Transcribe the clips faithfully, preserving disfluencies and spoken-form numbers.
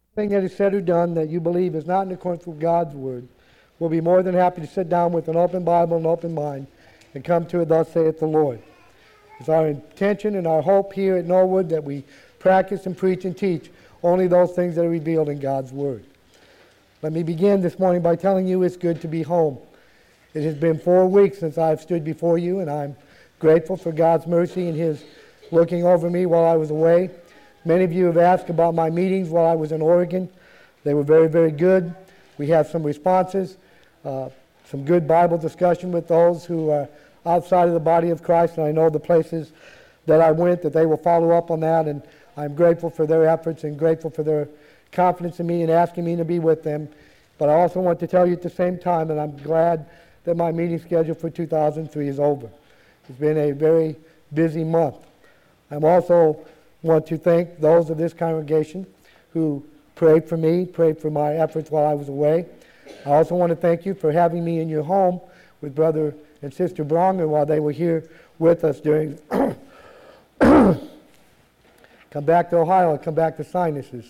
Anything that is said or done that you believe is not in accordance with God's word, we'll be more than happy to sit down with an open Bible and open mind and come to it, thus saith the Lord. It's our intention and our hope here at Norwood that we practice and preach and teach only those things that are revealed in God's word. Let me begin this morning by telling you it's good to be home. It has been four weeks since I've stood before you, and I'm grateful for God's mercy and His looking over me while I was away. Many of you have asked about my meetings while I was in Oregon. They were very, very good. We had some responses, uh, some good Bible discussion with those who are outside of the body of Christ, and I know the places that I went that they will follow up on that, and I'm grateful for their efforts and grateful for their confidence in me and asking me to be with them. But I also want to tell you at the same time that I'm glad that my meeting schedule for two thousand three is over. It's been a very busy month. I'm also want to thank those of this congregation who prayed for me, prayed for my efforts while I was away. I also want to thank you for having me in your home with Brother and Sister Bronger while they were here with us during come back to Ohio and come back to sinuses.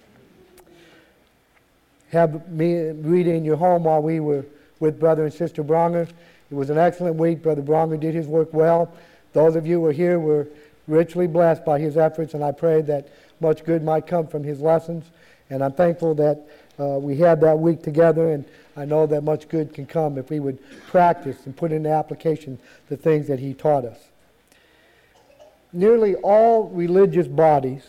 Have me read in your home while we were with Brother and Sister Bronger. It was an excellent week. Brother Bronger did his work well. Those of you who were here were richly blessed by his efforts, and I pray that much good might come from his lessons. And I'm thankful that uh, we had that week together, and I know that much good can come if we would practice and put into application the things that he taught us. Nearly all religious bodies,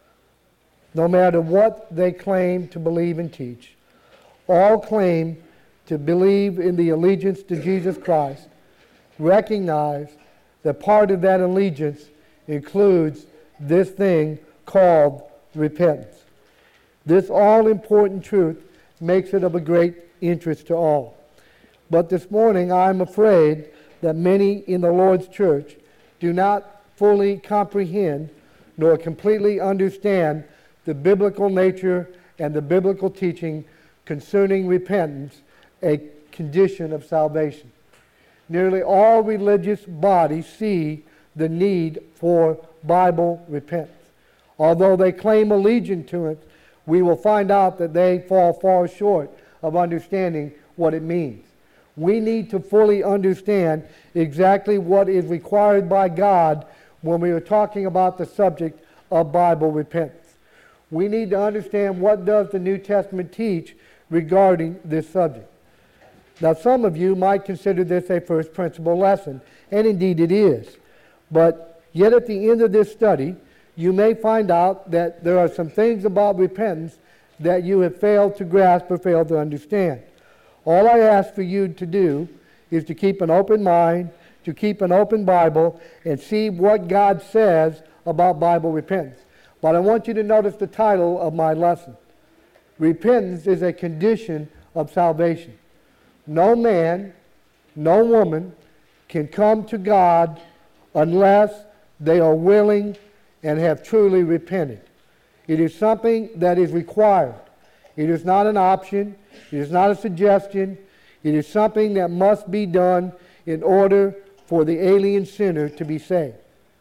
no matter what they claim to believe and teach, all claim to believe in the allegiance to Jesus Christ, recognize that part of that allegiance includes this thing called repentance. This all-important truth makes it of a great interest to all. But this morning I'm afraid that many in the Lord's church do not fully comprehend nor completely understand the biblical nature and the biblical teaching concerning repentance, a condition of salvation. Nearly all religious bodies see the need for Bible repentance. Although they claim allegiance to it, we will find out that they fall far short of understanding what it means. We need to fully understand exactly what is required by God when we are talking about the subject of Bible repentance. We need to understand what does the New Testament teach regarding this subject. Now, some of you might consider this a first principle lesson, and indeed it is. But yet at the end of this study, you may find out that there are some things about repentance that you have failed to grasp or failed to understand. All I ask for you to do is to keep an open mind, to keep an open Bible, and see what God says about Bible repentance. But I want you to notice the title of my lesson. Repentance is a condition of salvation. No man, no woman can come to God unless they are willing and have truly repented. It is something that is required. It is not an option. It is not a suggestion. It is something that must be done in order for the alien sinner to be saved.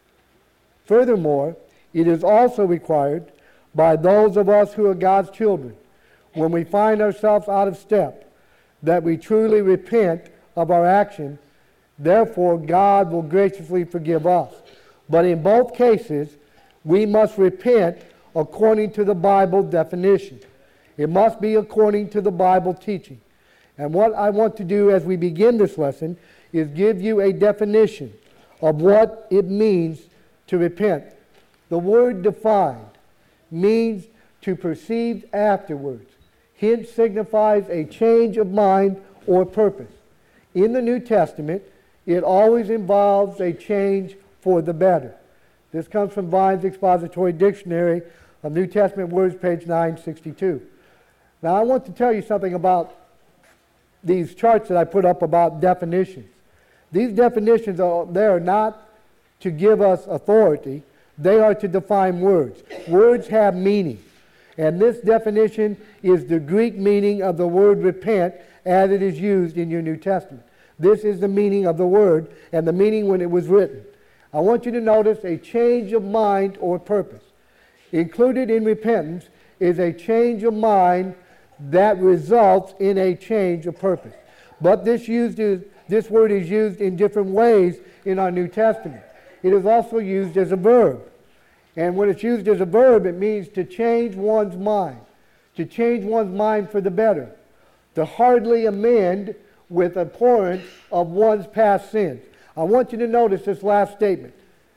Furthermore, it is also required by those of us who are God's children when we find ourselves out of step, that we truly repent of our action. Therefore, God will graciously forgive us. But in both cases, we must repent according to the Bible definition. It must be according to the Bible teaching. And what I want to do as we begin this lesson is give you a definition of what it means to repent. The word defined means to perceive afterwards. Hence signifies a change of mind or purpose. In the New Testament, it always involves a change for the better. This comes from Vine's Expository Dictionary of New Testament Words, page nine sixty-two. Now I want to tell you something about these charts that I put up about definitions. These definitions are there not to give us authority. They are to define words. Words have meaning. And this definition is the Greek meaning of the word repent as it is used in your New Testament. This is the meaning of the word and the meaning when it was written. I want you to notice a change of mind or purpose. Included in repentance is a change of mind that results in a change of purpose. But this, used is, this word is used in different ways in our New Testament. It is also used as a verb. And when it's used as a verb, it means to change one's mind, to change one's mind for the better, to heartily amend with abhorrence of one's past sins. I want you to notice this last statement.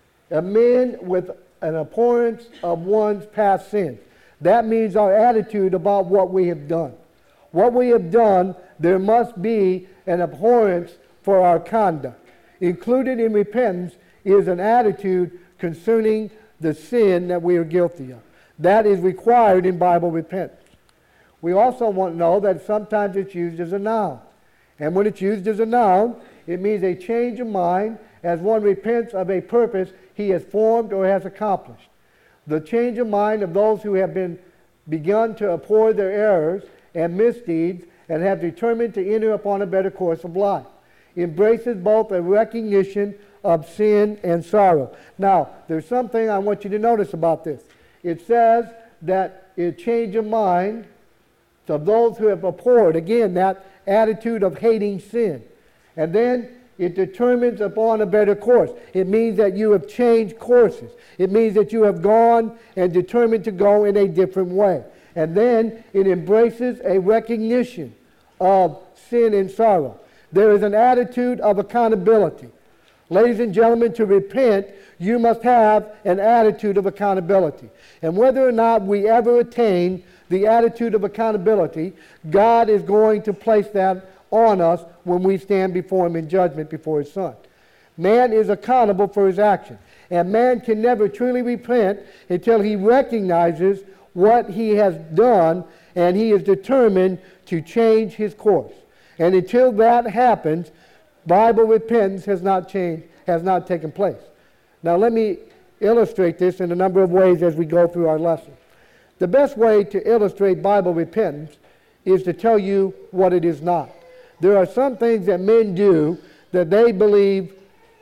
Amend with an abhorrence of one's past sins. That means our attitude about what we have done. What we have done, there must be an abhorrence for our conduct. Included in repentance is an attitude concerning the sin that we are guilty of. That is required in Bible repentance. We also want to know that sometimes it's used as a noun. And when it's used as a noun, it means a change of mind as one repents of a purpose he has formed or has accomplished. The change of mind of those who have been begun to abhor their errors and misdeeds and have determined to enter upon a better course of life. Embraces both a recognition of sin and sorrow. Now, there's something I want you to notice about this. It says that a change of mind of those who have abhorred, again, that attitude of hating sin. And then it determines upon a better course. It means that you have changed courses. It means that you have gone and determined to go in a different way. And then it embraces a recognition of sin and sorrow. There is an attitude of accountability. Ladies and gentlemen, to repent, you must have an attitude of accountability. And whether or not we ever attain the attitude of accountability, God is going to place that on us when we stand before Him in judgment before His Son. Man is accountable for his action. And man can never truly repent until he recognizes what he has done and he is determined to change his course. And until that happens, Bible repentance has not changed, has not taken place. Now let me illustrate this in a number of ways as we go through our lesson. The best way to illustrate Bible repentance is to tell you what it is not. There are some things that men do that they believe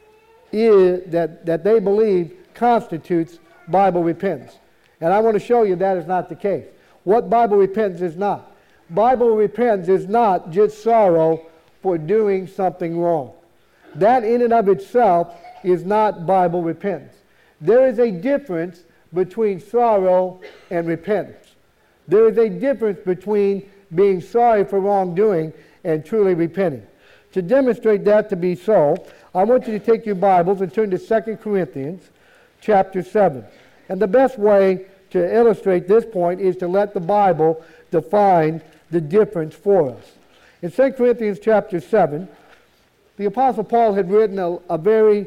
is, that, that they believe constitutes Bible repentance. And I want to show you that is not the case. What Bible repentance is not. Bible repentance is not just sorrow for doing something wrong. That in and of itself is not Bible repentance. There is a difference between sorrow and repentance. There is a difference between being sorry for wrongdoing and truly repenting. To demonstrate that to be so, I want you to take your Bibles and turn to Second Corinthians chapter seven. And the best way to illustrate this point is to let the Bible define the difference for us. In Second Corinthians chapter seven, the Apostle Paul had written a, a very,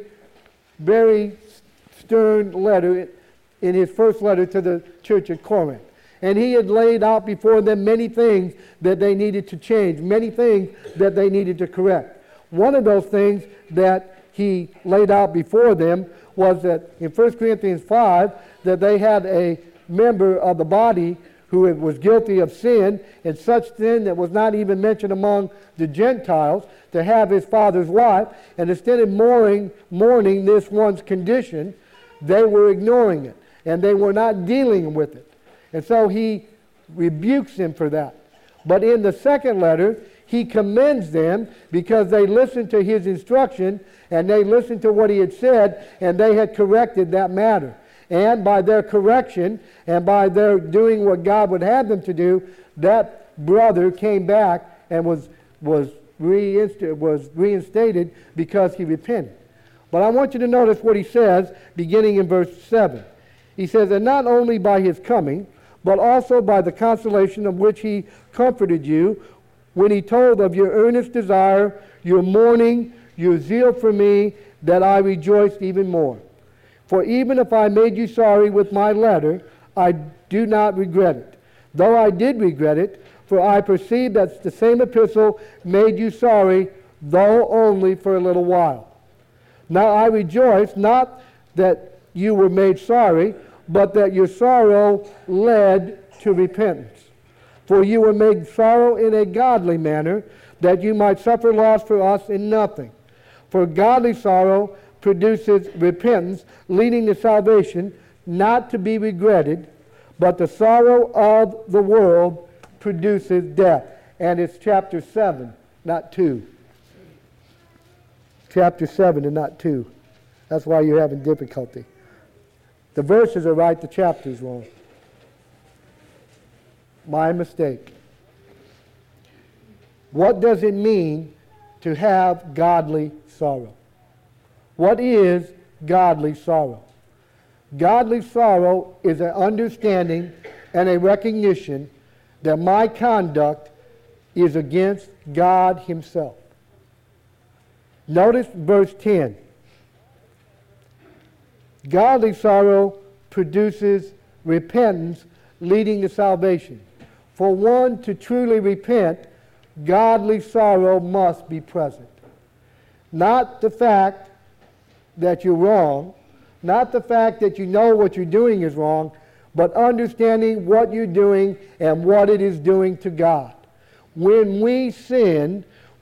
very stern letter in his first letter to the church at Corinth. And he had laid out before them many things that they needed to change, many things that they needed to correct. One of those things that he laid out before them was that in First Corinthians five, that they had a member of the body who was guilty of sin, and such sin that was not even mentioned among the Gentiles, to have his father's wife, and instead of mourning, mourning this one's condition, they were ignoring it, and they were not dealing with it. And so he rebukes them for that. But in the second letter, he commends them because they listened to his instruction, and they listened to what he had said, and they had corrected that matter. And by their correction and by their doing what God would have them to do, that brother came back and was was, reinst- was reinstated because he repented. But I want you to notice what he says beginning in verse seven. He says, and not only by his coming, but also by the consolation of which he comforted you, when he told of your earnest desire, your mourning, your zeal for me, that I rejoiced even more. For even if I made you sorry with my letter, I do not regret it. Though I did regret it, for I perceive that the same epistle made you sorry, though only for a little while. Now I rejoice, not that you were made sorry, but that your sorrow led to repentance. For you were made sorrow in a godly manner, that you might suffer loss for us in nothing. For godly sorrow produces repentance, leading to salvation, not to be regretted, But the sorrow of the world produces death. And it's chapter seven, not two. Chapter seven and not two. That's why you're having difficulty. The verses are right, the chapter's wrong. My mistake. What does it mean to have godly sorrow? What is godly sorrow? Godly sorrow is an understanding and a recognition that my conduct is against God Himself. Notice verse ten. Godly sorrow produces repentance leading to salvation. For one to truly repent, godly sorrow must be present. Not the fact that you're wrong, not the fact that you know what you're doing is wrong, but understanding what you're doing and what it is doing to God. When we sin,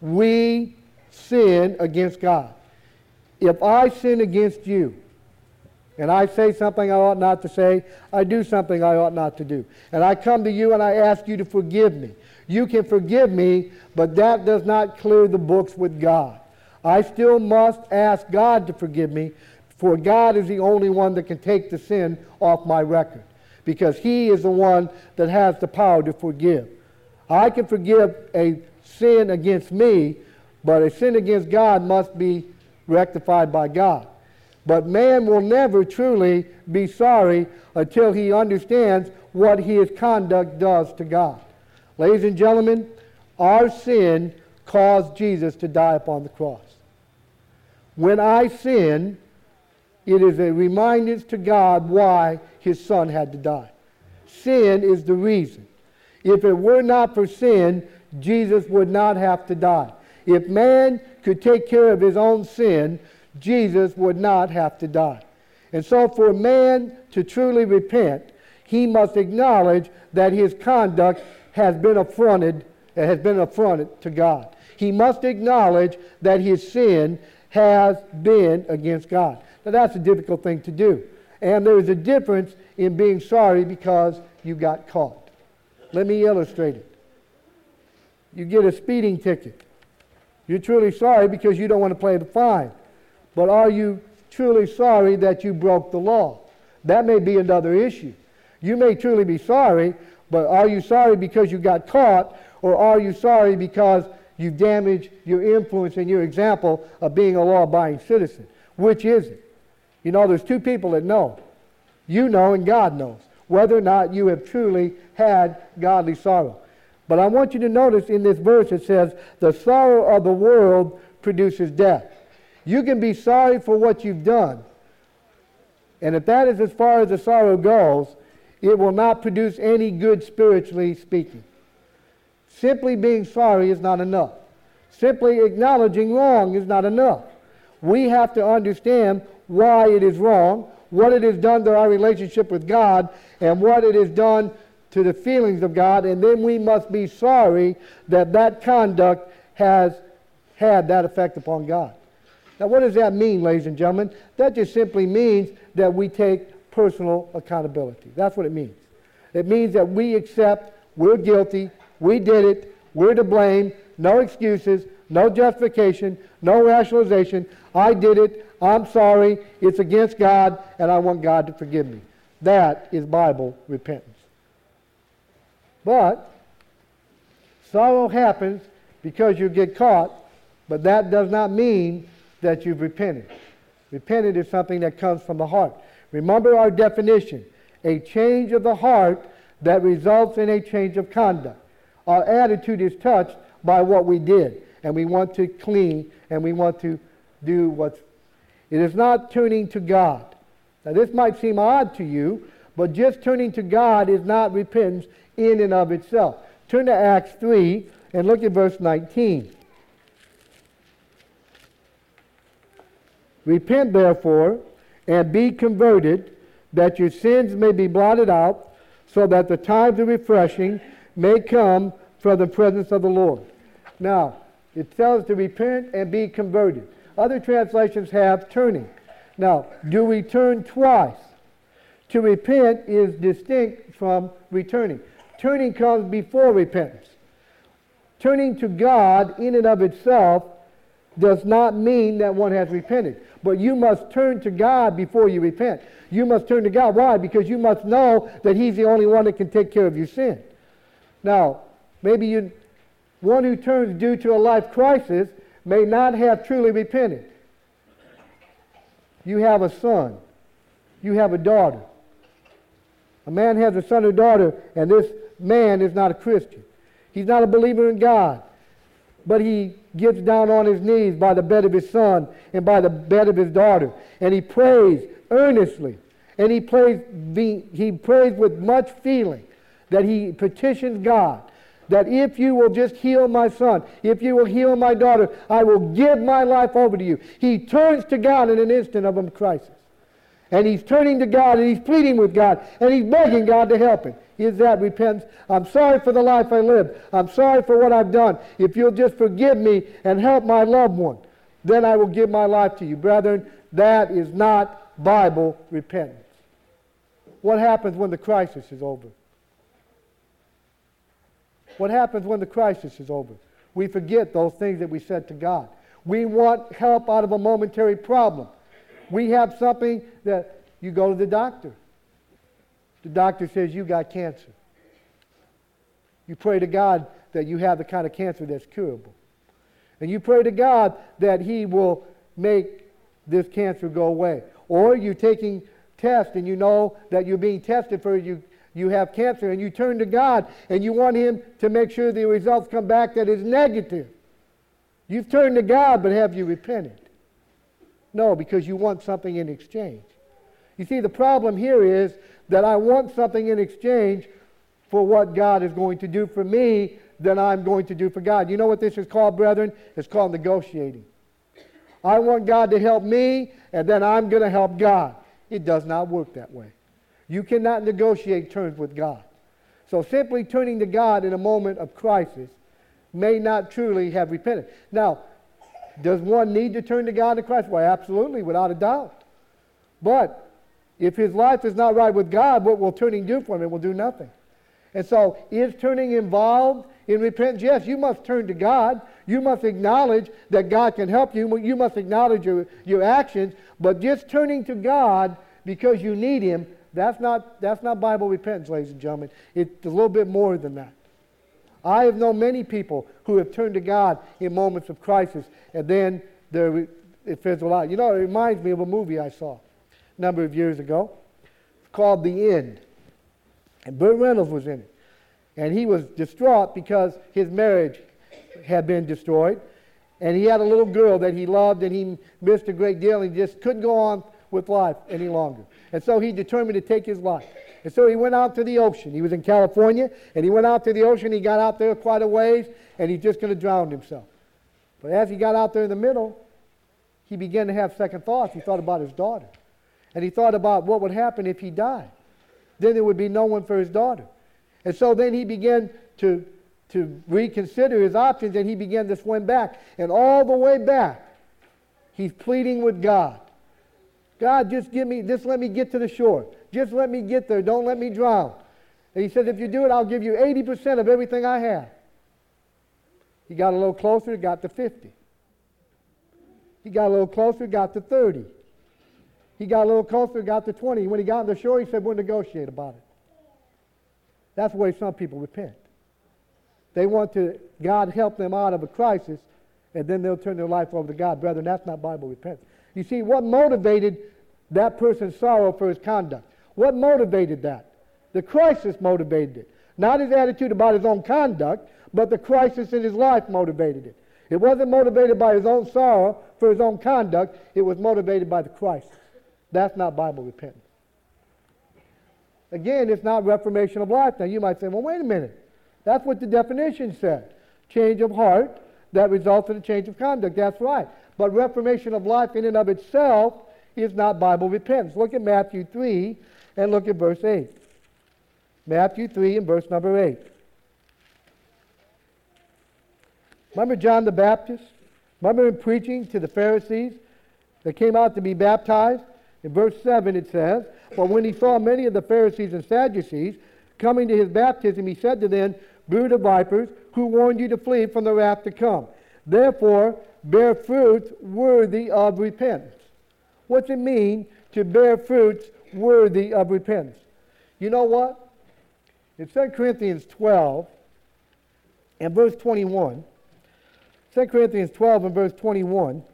we sin against God. If I sin against you, and I say something I ought not to say, I do something I ought not to do, and I come to you and I ask you to forgive me, you can forgive me, but that does not clear the books with God. I still must ask God to forgive me, for God is the only one that can take the sin off my record, because He is the one that has the power to forgive. I can forgive a sin against me, but a sin against God must be rectified by God. But man will never truly be sorry until he understands what his conduct does to God. Ladies and gentlemen, our sin caused Jesus to die upon the cross. When I sin, it is a reminder to God why His Son had to die. Sin is the reason. If it were not for sin, Jesus would not have to die. If man could take care of his own sin, Jesus would not have to die. And so for man to truly repent, he must acknowledge that his conduct has been affronted, has been affronted to God. He must acknowledge that his sin has been against God. Now that's a difficult thing to do. And there is a difference in being sorry because you got caught. Let me illustrate it. You get a speeding ticket. You're truly sorry because you don't want to pay the fine. But are you truly sorry that you broke the law? That may be another issue. You may truly be sorry, but are you sorry because you got caught, or are you sorry because you damaged your influence and your example of being a law-abiding citizen? Which is it? You know, there's two people that know. You know and God knows whether or not you have truly had godly sorrow. But I want you to notice in this verse it says, the sorrow of the world produces death. You can be sorry for what you've done. And if that is as far as the sorrow goes, it will not produce any good spiritually speaking. Simply being sorry is not enough. Simply acknowledging wrong is not enough. We have to understand why it is wrong, what it has done to our relationship with God, and what it has done to the feelings of God, and then we must be sorry that that conduct has had that effect upon God. Now, what does that mean, ladies and gentlemen? That just simply means that we take personal accountability. That's what it means. It means that we accept we're guilty, we did it, we're to blame, no excuses, no justification, no rationalization. I did it, I'm sorry, it's against God, and I want God to forgive me. That is Bible repentance. But sorrow happens because you get caught, but that does not mean that you've repented. Repented is something that comes from the heart. Remember our definition, a change of the heart that results in a change of conduct. Our attitude is touched by what we did, and we want to clean, and we want to do what's... It is not turning to God. Now this might seem odd to you, but just turning to God is not repentance in and of itself. Turn to Acts three and look at verse nineteen. Repent therefore and be converted, that your sins may be blotted out, so that the times of refreshing may come from the presence of the Lord. Now, it tells us to repent and be converted. Other translations have turning. Now, do we turn twice? To repent is distinct from returning. Turning comes before repentance. Turning to God in and of itself does not mean that one has repented. But you must turn to God before you repent. You must turn to God. Why? Because you must know that He's the only one that can take care of your sin. Now, maybe you, one who turns due to a life crisis may not have truly repented. You have a son. You have a daughter. A man has a son or daughter, and this man is not a Christian. He's not a believer in God. But he gets down on his knees by the bed of his son and by the bed of his daughter. And he prays earnestly. And he prays, he prays with much feeling that he petitions God that if you will just heal my son, if you will heal my daughter, I will give my life over to you. He turns to God in an instant of a crisis. And he's turning to God and he's pleading with God and he's begging God to help him. Is that repentance? I'm sorry for the life I lived. I'm sorry for what I've done. If you'll just forgive me and help my loved one, then I will give my life to you. Brethren, that is not Bible repentance. What happens when the crisis is over? What happens when the crisis is over? We forget those things that we said to God. We want help out of a momentary problem. We have something that you go to the doctor. The doctor says you got cancer. You pray to God that you have the kind of cancer that's curable. And you pray to God that He will make this cancer go away. Or you're taking tests and you know that you're being tested for you, you have cancer, and you turn to God and you want Him to make sure the results come back that is negative. You've turned to God, but have you repented? No, because you want something in exchange. You see, the problem here is that I want something in exchange for what God is going to do for me that I'm going to do for God. You know what this is called, brethren? It's called negotiating. I want God to help me, and then I'm going to help God. It does not work that way. You cannot negotiate terms with God. So simply turning to God in a moment of crisis may not truly have repented. Now, does one need to turn to God in Christ? Why, absolutely, without a doubt. But if his life is not right with God, what will turning do for him? It will do nothing. And so, is turning involved in repentance? Yes, you must turn to God. You must acknowledge that God can help you. You must acknowledge your, your actions. But just turning to God because you need Him, that's not, that's not Bible repentance, ladies and gentlemen. It's a little bit more than that. I have known many people who have turned to God in moments of crisis, and then it fizzled out. You know, it reminds me of a movie I saw a number of years ago. It's called The End. And Burt Reynolds was in it. And he was distraught because his marriage had been destroyed. And he had a little girl that he loved and he missed a great deal, and he just couldn't go on with life any longer. And so he determined to take his life. And so he went out to the ocean. He was in California, and he went out to the ocean. He got out there quite a ways, and he's just going to drown himself. But as he got out there in the middle, he began to have second thoughts. He thought about his daughter. And he thought about what would happen if he died. Then there would be no one for his daughter. And so then he began to, to reconsider his options, and he began to swim back. And all the way back, he's pleading with God. God, just give me, just let me get to the shore. Just let me get there. Don't let me drown. And he says, if you do it, I'll give you eighty percent of everything I have. He got a little closer, got to fifty. He got a little closer, got to thirty. He got a little closer, got to twenty. When he got on the shore, he said, we'll negotiate about it. That's the way some people repent. They want to, God help them out of a crisis, and then they'll turn their life over to God. Brethren, that's not Bible repentance. You see, what motivated that person's sorrow for his conduct? What motivated that? The crisis motivated it. Not his attitude about his own conduct, but the crisis in his life motivated it. It wasn't motivated by his own sorrow for his own conduct. It was motivated by the crisis. That's not Bible repentance. Again, it's not reformation of life. Now you might say, well, wait a minute. That's what the definition said. Change of heart that results in a change of conduct. That's right. But reformation of life in and of itself is not Bible repentance. Look at Matthew three and look at verse eight. Matthew three and verse number eight. Remember John the Baptist? Remember him preaching to the Pharisees that came out to be baptized? In verse seven it says, but when he saw many of the Pharisees and Sadducees Coming to his baptism, he said to them, brood of vipers, who warned you to flee from the wrath to come? Therefore, bear fruits worthy of repentance. What's it mean to bear fruits worthy of repentance? You know what? In Second Corinthians twelve and verse twenty-one, Second Corinthians twelve and verse twenty-one,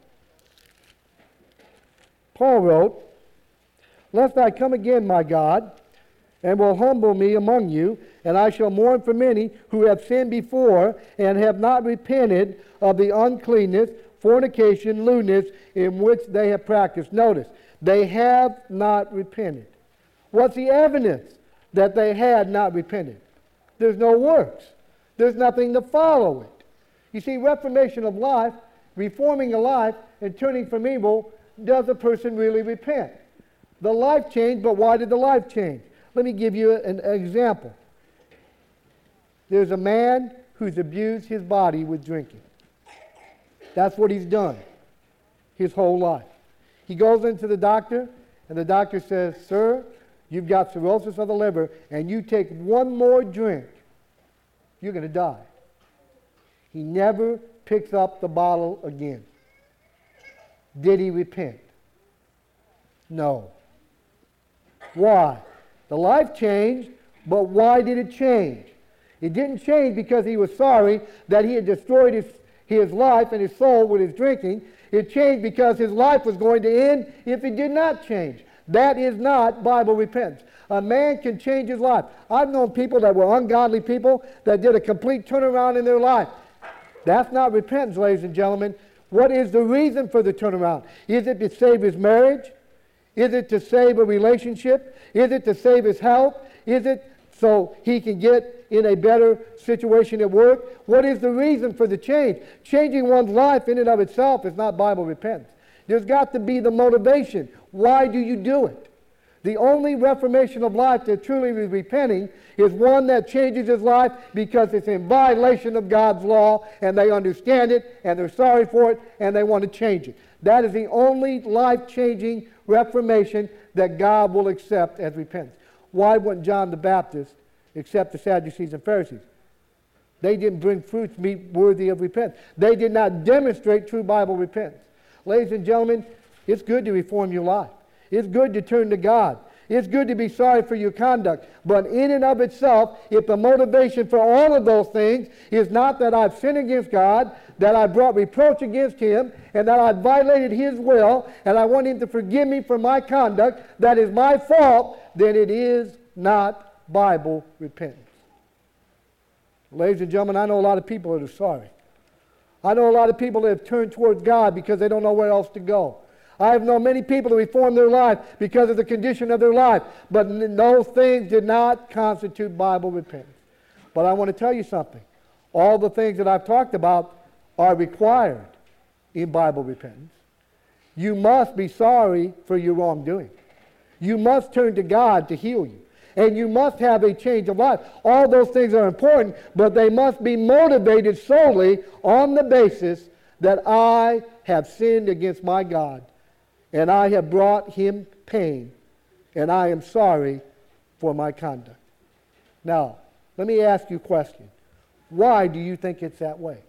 Paul wrote, lest I come again, my God, and will humble me among you, and I shall mourn for many who have sinned before and have not repented of the uncleanness, fornication, lewdness in which they have practiced. Notice, they have not repented. What's the evidence that they had not repented? There's no works. There's nothing to follow it. You see, reformation of life, reforming a life, and turning from evil, does a person really repent? The life changed, but why did the life change? Let me give you an example. There's a man who's abused his body with drinking. That's what he's done his whole life. He goes into the doctor, and the doctor says, sir, you've got cirrhosis of the liver, and you take one more drink, you're going to die. He never picks up the bottle again. Did he repent? No. Why? The life changed, but why did it change? It didn't change because he was sorry that he had destroyed his, his life and his soul with his drinking. It changed because his life was going to end if he did not change. That is not Bible repentance. A man can change his life. I've known people that were ungodly people that did a complete turnaround in their life. That's not repentance, ladies and gentlemen. What is the reason for the turnaround? Is it to save his marriage? Is it to save a relationship? Is it to save his health? Is it so he can get in a better situation at work? What is the reason for the change? Changing one's life in and of itself is not Bible repentance. There's got to be the motivation. Why do you do it? The only reformation of life that truly is repenting is one that changes his life because it's in violation of God's law and they understand it and they're sorry for it and they want to change it. That is the only life-changing reformation that God will accept as repentance. Why wouldn't John the Baptist accept the Sadducees and Pharisees? They didn't bring fruits meet worthy of repentance. They did not demonstrate true Bible repentance. Ladies and gentlemen, it's good to reform your life. It's good to turn to God. It's good to be sorry for your conduct. But in and of itself, if the motivation for all of those things is not that I've sinned against God, that I brought reproach against Him, and that I violated His will, and I want Him to forgive me for my conduct, that is my fault, then it is not Bible repentance. Ladies and gentlemen, I know a lot of people that are sorry. I know a lot of people that have turned towards God because they don't know where else to go. I have known many people to reform their life because of the condition of their life, but those things did not constitute Bible repentance. But I want to tell you something. All the things that I've talked about are required in Bible repentance. You must be sorry for your wrongdoing. You must turn to God to heal you. And you must have a change of life. All those things are important, but they must be motivated solely on the basis that I have sinned against my God, and I have brought Him pain, and I am sorry for my conduct. Now, let me ask you a question. Why do you think it's that way?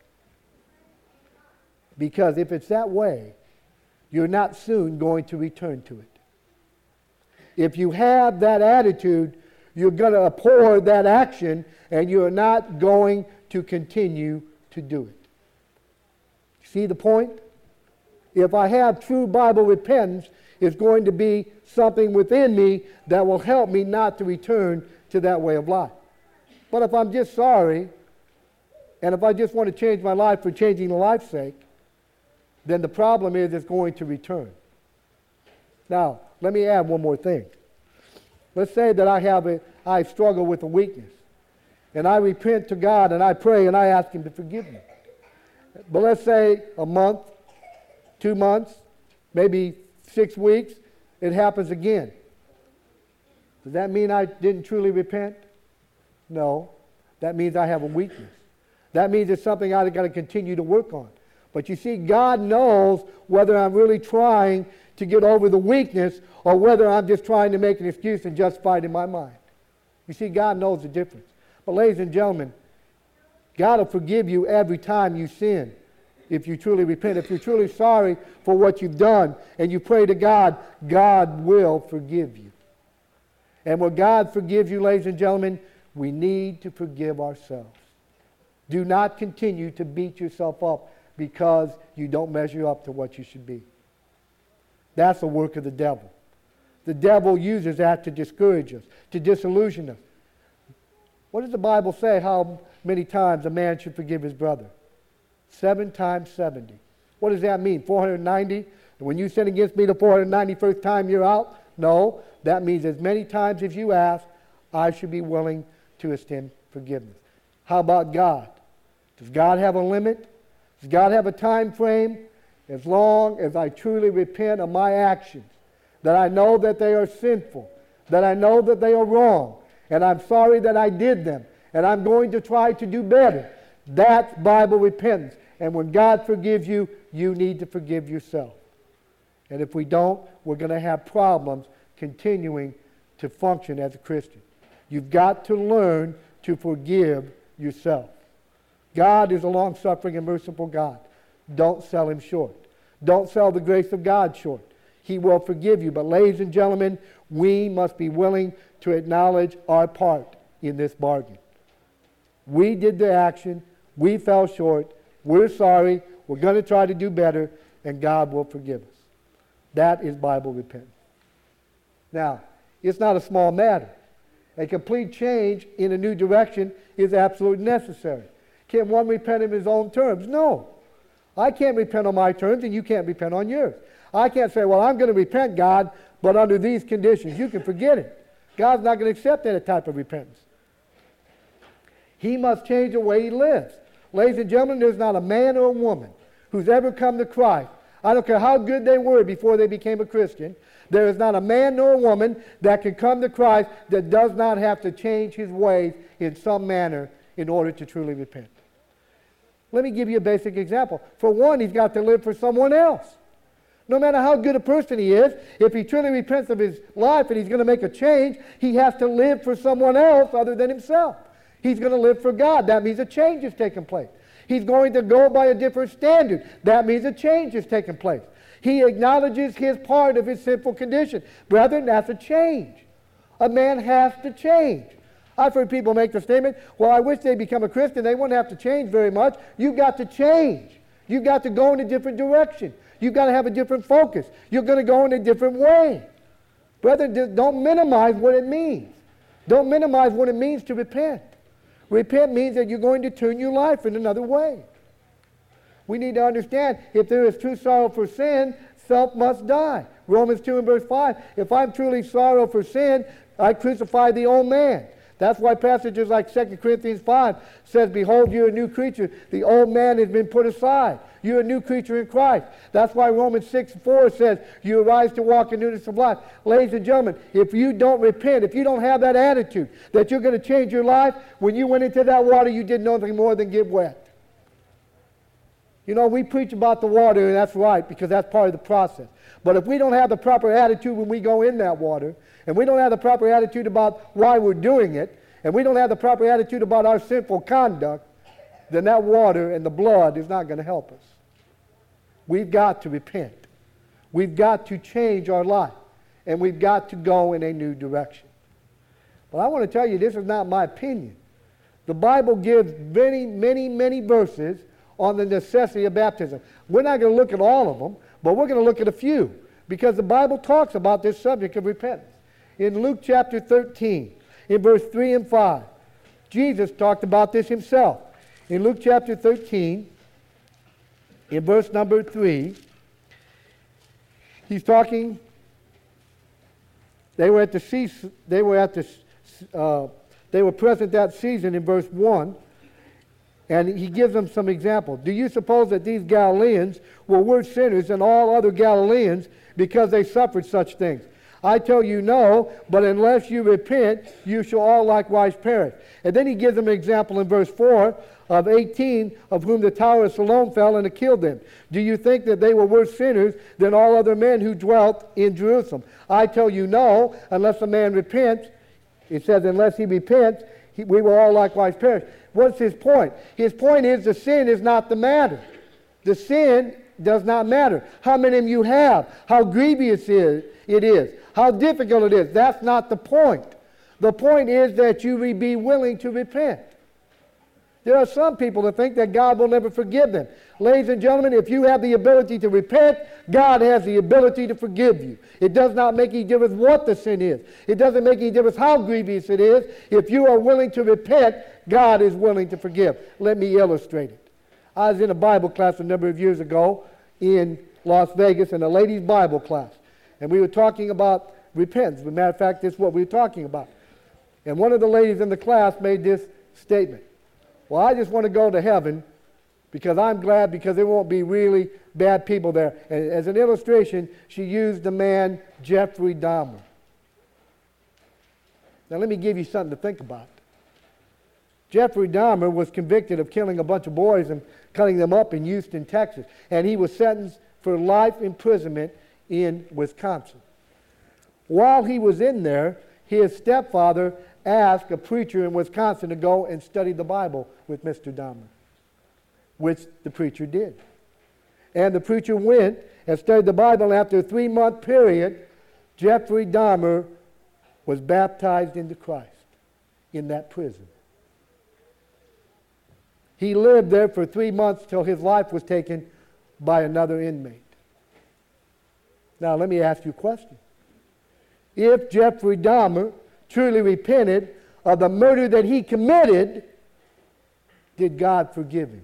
Because if it's that way, you're not soon going to return to it. If you have that attitude, you're going to abhor that action, and you're not going to continue to do it. See the point? If I have true Bible repentance, it's going to be something within me that will help me not to return to that way of life. But if I'm just sorry, and if I just want to change my life for changing the life's sake, then the problem is it's going to return. Now, let me add one more thing. Let's say that I have a, I struggle with a weakness, and I repent to God, and I pray, and I ask Him to forgive me. But let's say a month, two months, maybe six weeks, it happens again. Does that mean I didn't truly repent? No. That means I have a weakness. That means it's something I've got to continue to work on. But you see, God knows whether I'm really trying to get over the weakness or whether I'm just trying to make an excuse and justify it in my mind. You see, God knows the difference. But ladies and gentlemen, God will forgive you every time you sin if you truly repent. If you're truly sorry for what you've done and you pray to God, God will forgive you. And when God forgives you, ladies and gentlemen, we need to forgive ourselves. Do not continue to beat yourself up because you don't measure up to what you should be. That's the work of the devil. The devil uses that to discourage us, to disillusion us. What does the Bible say how many times a man should forgive his brother? Seven times seventy. What does that mean? four hundred ninety? And when you sin against me the four hundred ninety-first time, you're out? No. That means as many times as you ask, I should be willing to extend forgiveness. How about God? Does God have a limit? Does God have a time frame? As long as I truly repent of my actions, that I know that they are sinful, that I know that they are wrong, and I'm sorry that I did them, and I'm going to try to do better. That's Bible repentance. And when God forgives you, you need to forgive yourself. And if we don't, we're going to have problems continuing to function as a Christian. You've got to learn to forgive yourself. God is a long-suffering and merciful God. Don't sell him short. Don't sell the grace of God short. He will forgive you. But ladies and gentlemen, we must be willing to acknowledge our part in this bargain. We did the action. We fell short. We're sorry. We're going to try to do better, and God will forgive us. That is Bible repentance. Now, it's not a small matter. A complete change in a new direction is absolutely necessary. Can one repent in his own terms? No. I can't repent on my terms, and you can't repent on yours. I can't say, well, I'm going to repent, God, but under these conditions. You can forget it. God's not going to accept that type of repentance. He must change the way he lives. Ladies and gentlemen, there's not a man or a woman who's ever come to Christ. I don't care how good they were before they became a Christian. There is not a man nor a woman that can come to Christ that does not have to change his ways in some manner in order to truly repent. Let me give you a basic example. For one, he's got to live for someone else. No matter how good a person he is, if he truly repents of his life and he's going to make a change, he has to live for someone else other than himself. He's going to live for God. That means a change has taken place. He's going to go by a different standard. That means a change has taken place. He acknowledges his part of his sinful condition. Brethren, that's a change. A man has to change. I've heard people make the statement, well, I wish they'd become a Christian. They wouldn't have to change very much. You've got to change. You've got to go in a different direction. You've got to have a different focus. You're going to go in a different way. Brethren, don't minimize what it means. Don't minimize what it means to repent. Repent means that you're going to turn your life in another way. We need to understand, if there is true sorrow for sin, self must die. Romans two and verse five, if I'm truly sorrow for sin, I crucify the old man. That's why passages like Second Corinthians five says, behold, you're a new creature. The old man has been put aside. You're a new creature in Christ. That's why Romans six four says, you arise to walk in newness of life. Ladies and gentlemen, if you don't repent, if you don't have that attitude that you're going to change your life, when you went into that water, you did nothing more than get wet. You know, we preach about the water, and that's right, because that's part of the process. But if we don't have the proper attitude when we go in that water, and we don't have the proper attitude about why we're doing it, and we don't have the proper attitude about our sinful conduct, then that water and the blood is not going to help us. We've got to repent. We've got to change our life, and we've got to go in a new direction. But I want to tell you, this is not my opinion. The Bible gives many, many, many verses on the necessity of baptism. We're not going to look at all of them, but we're going to look at a few, because the Bible talks about this subject of repentance. In Luke chapter thirteen, in verse three and five, Jesus talked about this himself. In Luke chapter thirteen, in verse number three, he's talking, they were at the sea, they were at the, uh, they were present that season in verse one, and he gives them some examples. Do you suppose that these Galileans were worse sinners than all other Galileans because they suffered such things? I tell you no, but unless you repent, you shall all likewise perish. And then he gives them an example in verse four of eighteen, of whom the tower of Siloam fell and it killed them. Do you think that they were worse sinners than all other men who dwelt in Jerusalem? I tell you no, unless a man repents, It says, unless he repents, he, we will all likewise perish. What's his point? His point is the sin is not the matter. The sin does not matter. How many of you have, how grievous it is, how difficult it is. That's not the point. The point is that you be willing to repent. There are some people that think that God will never forgive them. Ladies and gentlemen, if you have the ability to repent, God has the ability to forgive you. It does not make any difference what the sin is. It doesn't make any difference how grievous it is. If you are willing to repent, God is willing to forgive. Let me illustrate it. I was in a Bible class a number of years ago in Las Vegas, in a ladies' Bible class. And we were talking about repentance. As a matter of fact, this is what we were talking about. And one of the ladies in the class made this statement. Well, I just want to go to heaven because I'm glad because there won't be really bad people there. And as an illustration, she used the man Jeffrey Dahmer. Now let me give you something to think about. Jeffrey Dahmer was convicted of killing a bunch of boys and cutting them up in Houston, Texas. And he was sentenced for life imprisonment in Wisconsin. While he was in there, his stepfather asked a preacher in Wisconsin to go and study the Bible with Mister Dahmer, which the preacher did. And the preacher went and studied the Bible. After a three-month period, Jeffrey Dahmer was baptized into Christ in that prison. He lived there for three months till his life was taken by another inmate. Now, let me ask you a question. If Jeffrey Dahmer truly repented of the murder that he committed, did God forgive him?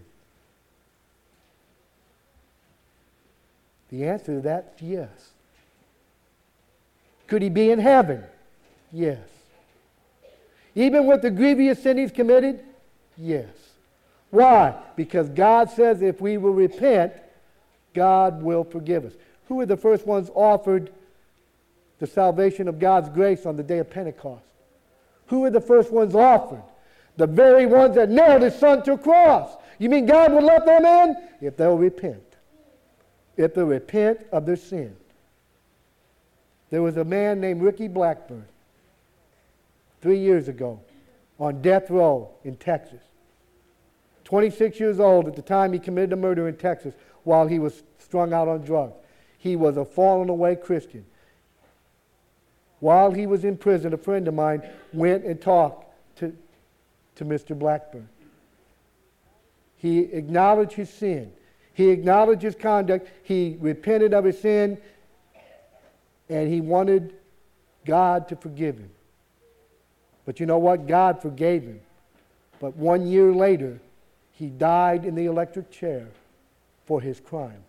The answer to that is yes. Could he be in heaven? Yes. Even with the grievous sin he's committed? Yes. Why? Because God says if we will repent, God will forgive us. Who were the first ones offered the salvation of God's grace on the day of Pentecost? Who were the first ones offered? The very ones that nailed his son to a cross. You mean God would let them in? If they'll repent. If they'll repent of their sin. There was a man named Ricky Blackburn three years ago on death row in Texas. twenty-six years old at the time he committed a murder in Texas while he was strung out on drugs. He was a fallen away Christian. While he was in prison, a friend of mine went and talked to, to Mister Blackburn. He acknowledged his sin. He acknowledged his conduct. He repented of his sin. And he wanted God to forgive him. But you know what? God forgave him. But one year later, he died in the electric chair for his crime.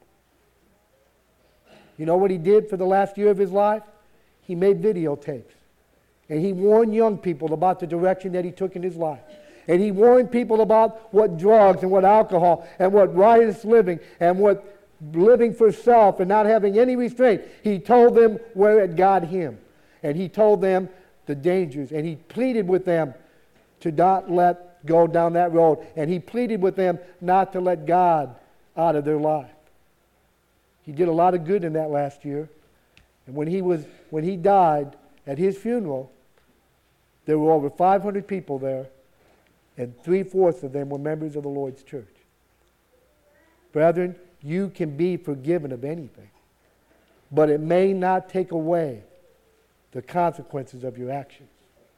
You know what he did for the last year of his life? He made videotapes. And he warned young people about the direction that he took in his life. And he warned people about what drugs and what alcohol and what riotous living and what living for self and not having any restraint. He told them where it got him. And he told them the dangers. And he pleaded with them to not let go down that road. And he pleaded with them not to let God out of their life. He did a lot of good in that last year. And when he was when he died at his funeral, there were over five hundred people there, and three-fourths of them were members of the Lord's church. Brethren, you can be forgiven of anything, but it may not take away the consequences of your actions.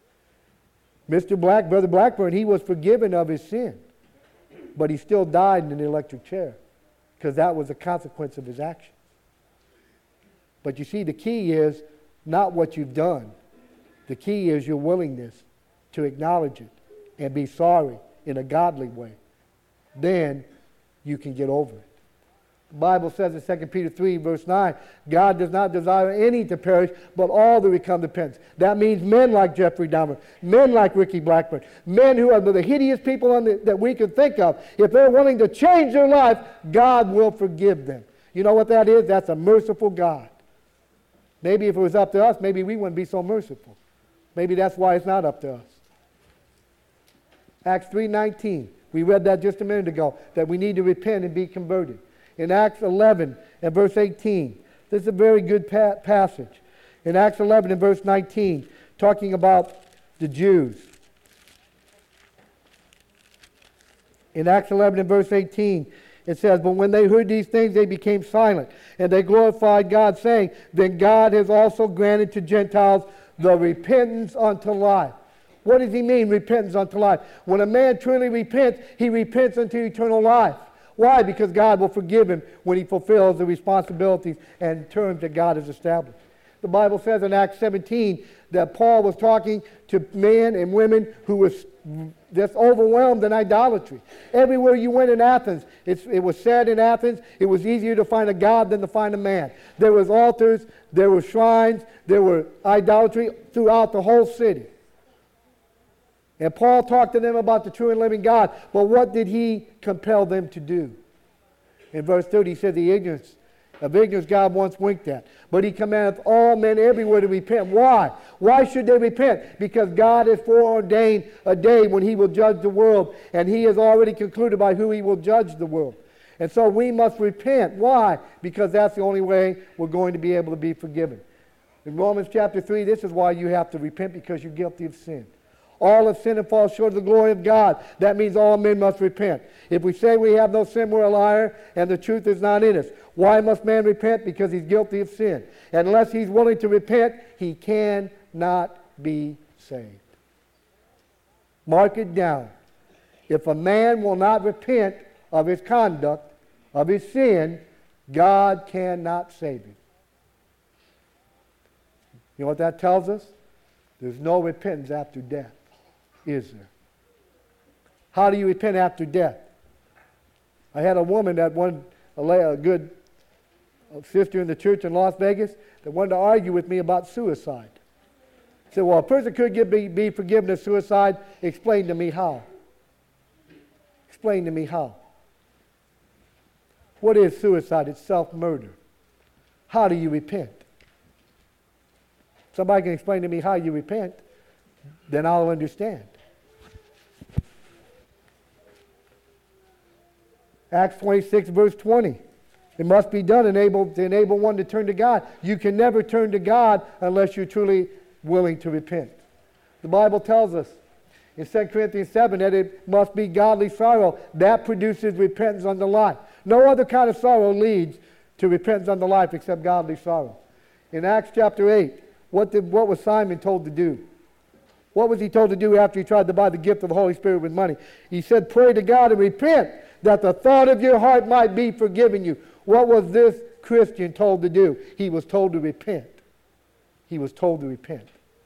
Mister Black, Brother Blackburn, he was forgiven of his sin, but he still died in an electric chair because that was the consequence of his actions. But you see, the key is not what you've done. The key is your willingness to acknowledge it and be sorry in a godly way. Then you can get over it. The Bible says in Second Peter three, verse nine, God does not desire any to perish, but all to become repentance. That means men like Jeffrey Dahmer, men like Ricky Blackburn, men who are the hideous people on the, that we can think of. If they're willing to change their life, God will forgive them. You know what that is? That's a merciful God. Maybe if it was up to us, maybe we wouldn't be so merciful. Maybe that's why it's not up to us. Acts three nineteen. We read that just a minute ago, that we need to repent and be converted. In Acts eleven and verse eighteen, this is a very good pa- passage. In Acts eleven and verse nineteen, talking about the Jews. In Acts eleven and verse eighteen, it says, "But when they heard these things, they became silent, and they glorified God, saying, Then God has also granted to Gentiles the repentance unto life." What does he mean, repentance unto life? When a man truly repents, he repents unto eternal life. Why? Because God will forgive him when he fulfills the responsibilities and terms that God has established. The Bible says in Acts seventeen that Paul was talking to men and women who were just overwhelmed in idolatry. Everywhere you went in Athens, it's, it was said in Athens, it was easier to find a god than to find a man. There was altars, there were shrines, there were idolatry throughout the whole city. And Paul talked to them about the true and living God, but what did he compel them to do? In verse thirty, he said, "The ignorance of ignorance God once winked at, but he commandeth all men everywhere to repent." Why? Why should they repent? Because God has foreordained a day when he will judge the world, and he has already concluded by who he will judge the world. And so we must repent. Why? Because that's the only way we're going to be able to be forgiven. In Romans chapter three, this is why you have to repent, because you're guilty of sin. All have sinned and fall short of the glory of God. That means all men must repent. If we say we have no sin, we're a liar, and the truth is not in us. Why must man repent? Because he's guilty of sin. And unless he's willing to repent, he cannot be saved. Mark it down. If a man will not repent of his conduct, of his sin, God cannot save him. You know what that tells us? There's no repentance after death, is there? How do you repent after death? I had a woman that one, a, a good sister in the church in Las Vegas, that wanted to argue with me about suicide. I said, well, a person could get, be, be forgiven of suicide. Explain to me how. Explain to me how. What is suicide? It's self-murder. How do you repent? Somebody can explain to me how you repent, then I'll understand. Acts twenty-six, verse twenty. It must be done enable, to enable one to turn to God. You can never turn to God unless you're truly willing to repent. The Bible tells us in Second Corinthians seven that it must be godly sorrow. That produces repentance unto life. No other kind of sorrow leads to repentance unto life except godly sorrow. In Acts chapter eight, what, did, what was Simon told to do? What was he told to do after he tried to buy the gift of the Holy Spirit with money? He said, pray to God and repent, that the thought of your heart might be forgiven you. What was this Christian told to do? He was told to repent. He was told to repent.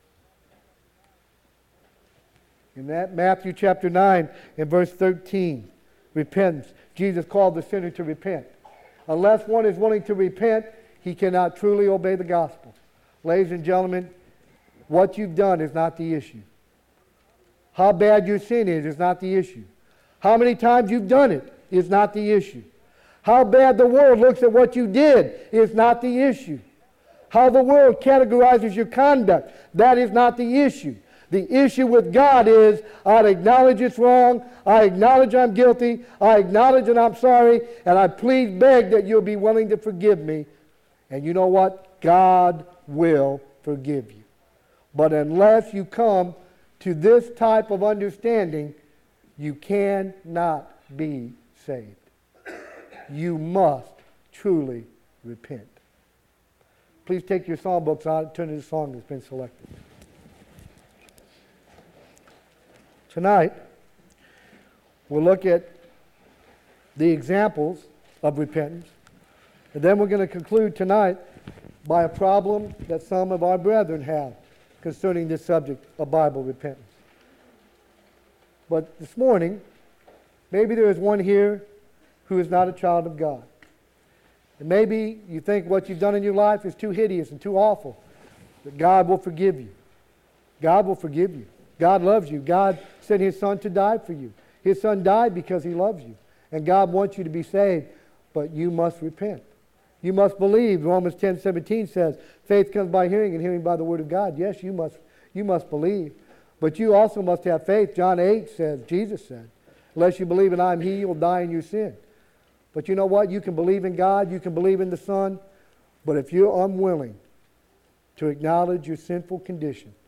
In that Matthew chapter nine and verse thirteen, repentance. Jesus called the sinner to repent. Unless one is willing to repent, he cannot truly obey the gospel. Ladies and gentlemen, what you've done is not the issue. How bad your sin is is not the issue. How many times you've done it is not the issue. How bad the world looks at what you did is not the issue. How the world categorizes your conduct, that is not the issue. The issue with God is, I acknowledge it's wrong, I acknowledge I'm guilty, I acknowledge that I'm sorry, and I please beg that you'll be willing to forgive me. And you know what? God will forgive you. But unless you come to this type of understanding, you cannot be saved. You must truly repent. Please take your song books out and turn to the song that's been selected. Tonight, we'll look at the examples of repentance, and then we're going to conclude tonight by a problem that some of our brethren have concerning this subject of Bible repentance. But this morning, maybe there is one here who is not a child of God. And maybe you think what you've done in your life is too hideous and too awful, that God will forgive you. God will forgive you. God loves you. God sent His Son to die for you. His Son died because He loves you. And God wants you to be saved, but you must repent. You must believe. Romans ten seventeen says, faith comes by hearing, and hearing by the Word of God. Yes, you must, you must believe. But you also must have faith. John eight says, Jesus said, unless you believe that I am He, you'll die in your sin. But you know what? You can believe in God, you can believe in the Son, but if you're unwilling to acknowledge your sinful condition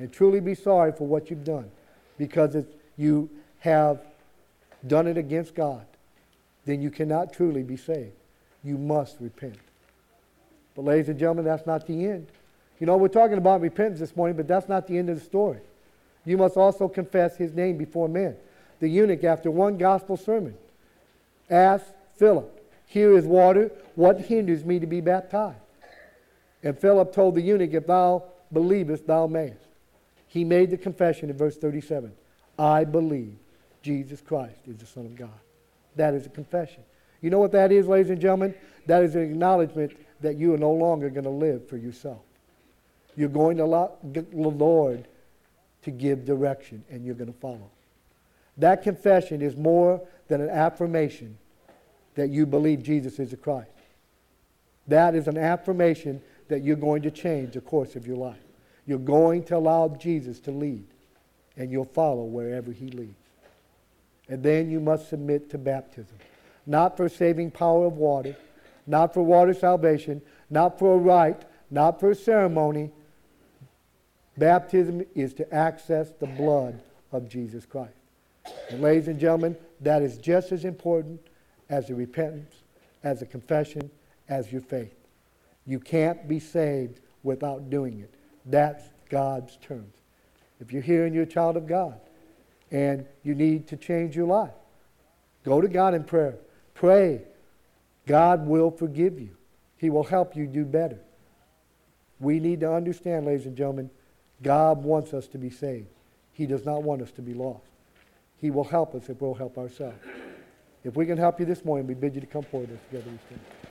and truly be sorry for what you've done, because if you have done it against God, then you cannot truly be saved. You must repent. But ladies and gentlemen, that's not the end. You know, we're talking about repentance this morning, but that's not the end of the story. You must also confess his name before men. The eunuch, after one gospel sermon, asked Philip, "Here is water. What hinders me to be baptized?" And Philip told the eunuch, "If thou believest, thou mayest." He made the confession in verse thirty-seven. "I believe Jesus Christ is the Son of God." That is a confession. You know what that is, ladies and gentlemen? That is an acknowledgement that you are no longer going to live for yourself. You're going to allow the Lord to give direction, and you're going to follow. That confession is more than an affirmation that you believe Jesus is the Christ. That is an affirmation that you're going to change the course of your life. You're going to allow Jesus to lead, and you'll follow wherever he leads. And then you must submit to baptism. Not for saving power of water, not for water salvation, not for a rite, not for a ceremony. Baptism is to access the blood of Jesus Christ. And ladies and gentlemen, that is just as important as the repentance, as the confession, as your faith. You can't be saved without doing it. That's God's terms. If you're here and you're a child of God and you need to change your life, go to God in prayer. Pray. God will forgive you. He will help you do better. We need to understand, ladies and gentlemen, God wants us to be saved. He does not want us to be lost. He will help us if we'll help ourselves. If we can help you this morning, we bid you to come forward as together we stand.